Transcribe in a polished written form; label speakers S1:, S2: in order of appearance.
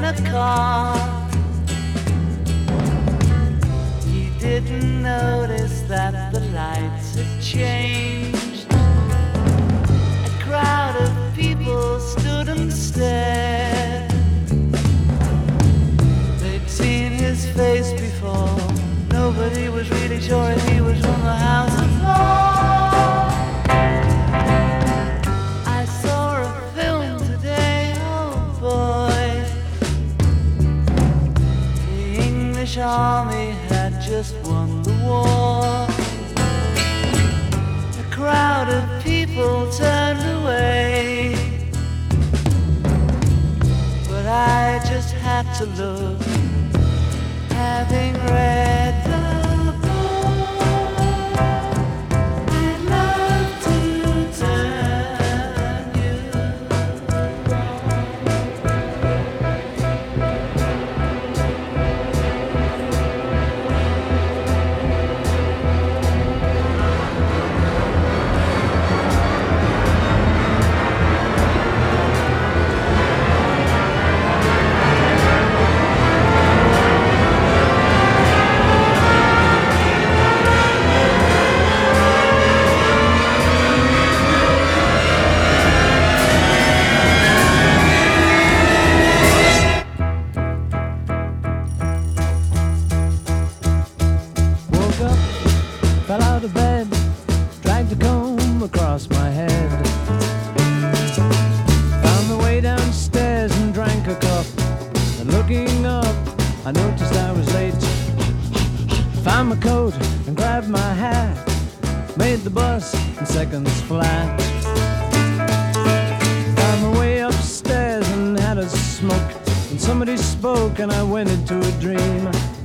S1: a car. He didn't notice that the lights had changed. A crowd of people stood and stared. They'd seen his face before. Nobody was really sure if he was from the House of Lords. I saw a film today, oh boy. The English army had just won the war. A crowd of people turned away, but I just had to look, having read the book. I'd love to turn you
S2: fell out of bed, dragged a comb across my head. Found my way downstairs and drank a cup. And looking up, I noticed I was late. Found my coat and grabbed my hat. Made the bus in seconds flat. Found my way upstairs and had a smoke. And somebody spoke and I went into a dream.